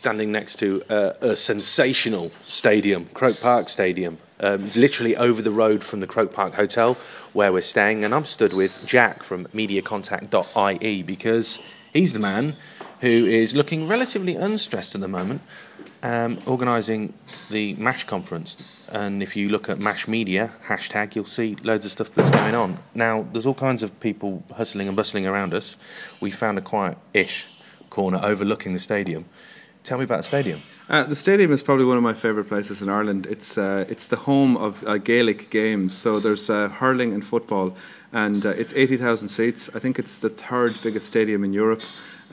standing next to a sensational stadium, Croke Park Stadium, literally over the road from the Croke Park Hotel where we're staying. And I'm stood with Jack from MediaContact.ie because he's the man who is looking relatively unstressed at the moment, organising the MASH conference. And if you look at MASH Media, hashtag, you'll see loads of stuff that's going on. Now, there's all kinds of people hustling and bustling around us. We found a quiet-ish corner overlooking the stadium. Tell me about the stadium. The stadium is probably one of my favourite places in Ireland. It's the home of Gaelic games, so there's hurling and football, and it's 80,000 seats. I think it's the third biggest stadium in Europe,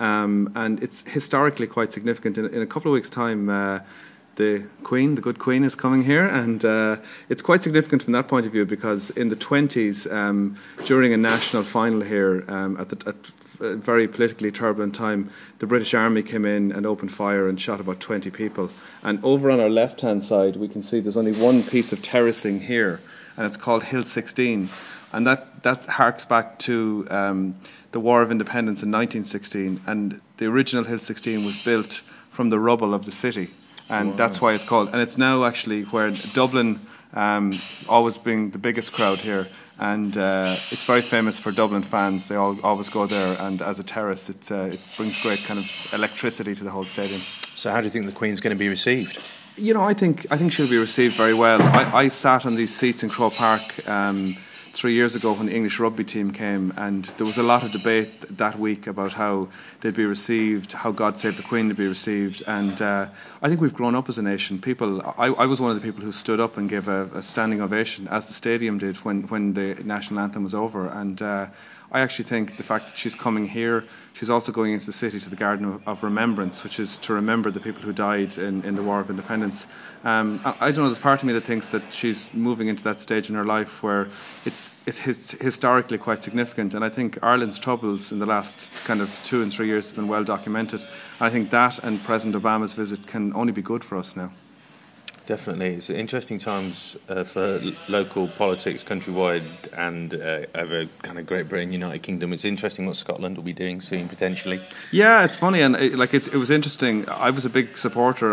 and it's historically quite significant. In a couple of weeks' time, the good Queen, is coming here, and it's quite significant from that point of view because in the 20s, during a national final here, at a very politically turbulent time, the British Army came in and opened fire and shot about 20 people. And over on our left-hand side, we can see there's only one piece of terracing here, and it's called Hill 16. And that harks back to the War of Independence in 1916, and the original Hill 16 was built from the rubble of the city. And that's why it's called. And it's now actually where Dublin, always being the biggest crowd here, and it's very famous for Dublin fans. They all always go there, and as a terrace, it brings great kind of electricity to the whole stadium. So how do you think the Queen's going to be received? You know, I think she'll be received very well. I sat on these seats in Croke Park 3 years ago when the English rugby team came, and there was a lot of debate that week about how they'd be received, how God Save the Queen would be received, and I think we've grown up as a nation. I was one of the people who stood up and gave a standing ovation, as the stadium did when the national anthem was over, and I actually think the fact that she's coming here, she's also going into the city to the Garden of Remembrance, which is to remember the people who died in the War of Independence. I don't know, there's part of me that thinks that she's moving into that stage in her life where it's historically quite significant, and I think Ireland's troubles in the last kind of 2 and 3 years have been well documented. I think that and President Obama's visit can only be good for us now. Definitely. It's interesting times for local politics countrywide and over kind of Great Britain, United Kingdom. It's interesting what Scotland will be doing soon, potentially. Yeah, it's funny, and it was interesting. I was a big supporter.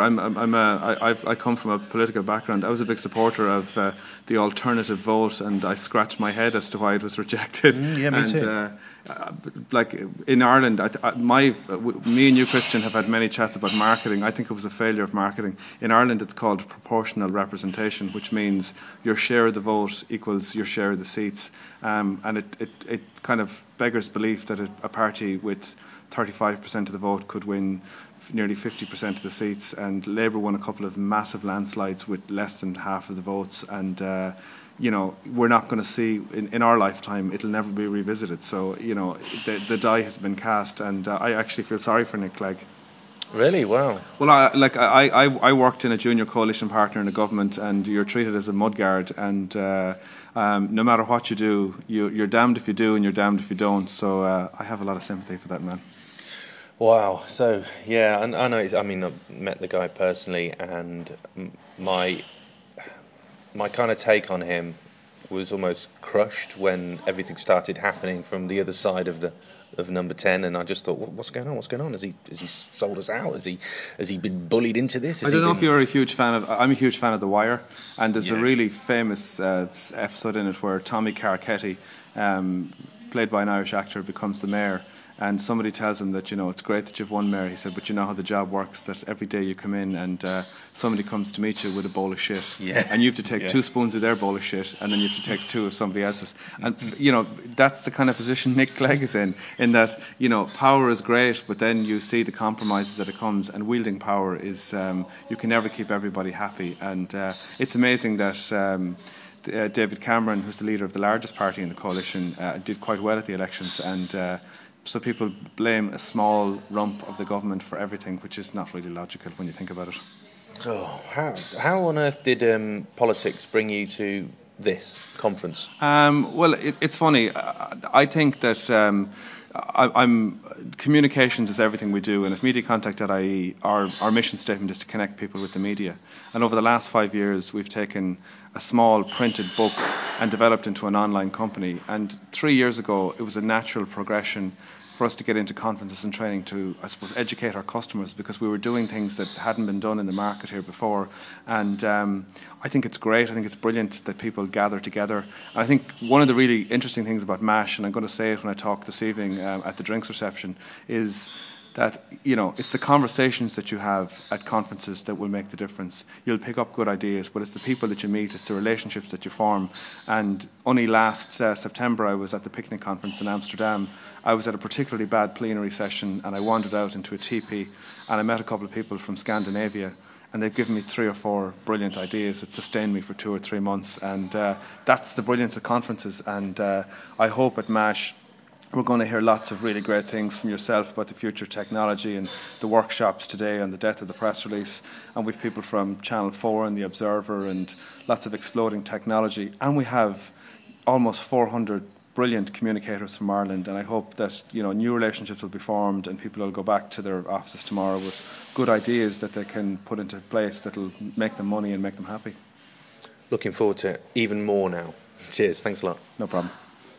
I come from a political background. I was a big supporter of the alternative vote, and I scratched my head as to why it was rejected. Yeah, me too. Like in Ireland, me and you, Christian, have had many chats about marketing. I think it was a failure of marketing. In Ireland, it's called proportional representation, which means your share of the vote equals your share of the seats. And it kind of beggars belief that a party with 35% of the vote could win nearly 50% of the seats, and Labour won a couple of massive landslides with less than half of the votes, and we're not going to see in our lifetime, it'll never be revisited. So the die has been cast, and I actually feel sorry for Nick Clegg. Really? Wow. Well, I worked in a junior coalition partner in the government, and you're treated as a mudguard, and no matter what you do, you're damned if you do and you're damned if you don't. So I have a lot of sympathy for that man. Wow. So yeah, I know. I've met the guy personally, and my kind of take on him was almost crushed when everything started happening from the other side of number 10, and I just thought, what's going on? Has he sold us out? Has he been bullied into this? I don't know if you're a huge fan of. I'm a huge fan of The Wire, and there's a really famous episode in it where Tommy Carcetti, played by an Irish actor, becomes the mayor. And somebody tells him that, it's great that you've won mayor. He said, but you know how the job works, that every day you come in and somebody comes to meet you with a bowl of shit. Yeah. And you have to take 2 spoons of their bowl of shit, and then you have to take 2 of somebody else's. And, that's the kind of position Nick Clegg is in that, power is great, but then you see the compromises that it comes, and wielding power is, you can never keep everybody happy. And it's amazing that David Cameron, who's the leader of the largest party in the coalition, did quite well at the elections, and so people blame a small rump of the government for everything, which is not really logical when you think about it. Oh, how on earth did politics bring you to this conference? Well, it's funny. I think that communications is everything we do, and at MediaContact.ie, our mission statement is to connect people with the media. And over the last 5 years, we've taken a small printed book and developed into an online company. And 3 years ago, it was a natural progression for us to get into conferences and training to, I suppose, educate our customers, because we were doing things that hadn't been done in the market here before. And I think it's great. I think it's brilliant that people gather together. And I think one of the really interesting things about MASH, and I'm going to say it when I talk this evening at the drinks reception, is that, you know, it's the conversations that you have at conferences that will make the difference. You'll pick up good ideas, but it's the people that you meet, it's the relationships that you form. And only last September, I was at the Picnic Conference in Amsterdam. I was at a particularly bad plenary session, and I wandered out into a teepee, and I met a couple of people from Scandinavia, and they've given me 3 or 4 brilliant ideas that sustained me for 2 or 3 months. And that's the brilliance of conferences. And I hope at MASH we're going to hear lots of really great things from yourself about the future technology, and the workshops today on the death of the press release. And we've people from Channel 4 and The Observer, and lots of exploding technology. And we have almost 400 brilliant communicators from Ireland. And I hope that, you know, new relationships will be formed, and people will go back to their offices tomorrow with good ideas that they can put into place that will make them money and make them happy. Looking forward to it even more now. Cheers. Thanks a lot. No problem.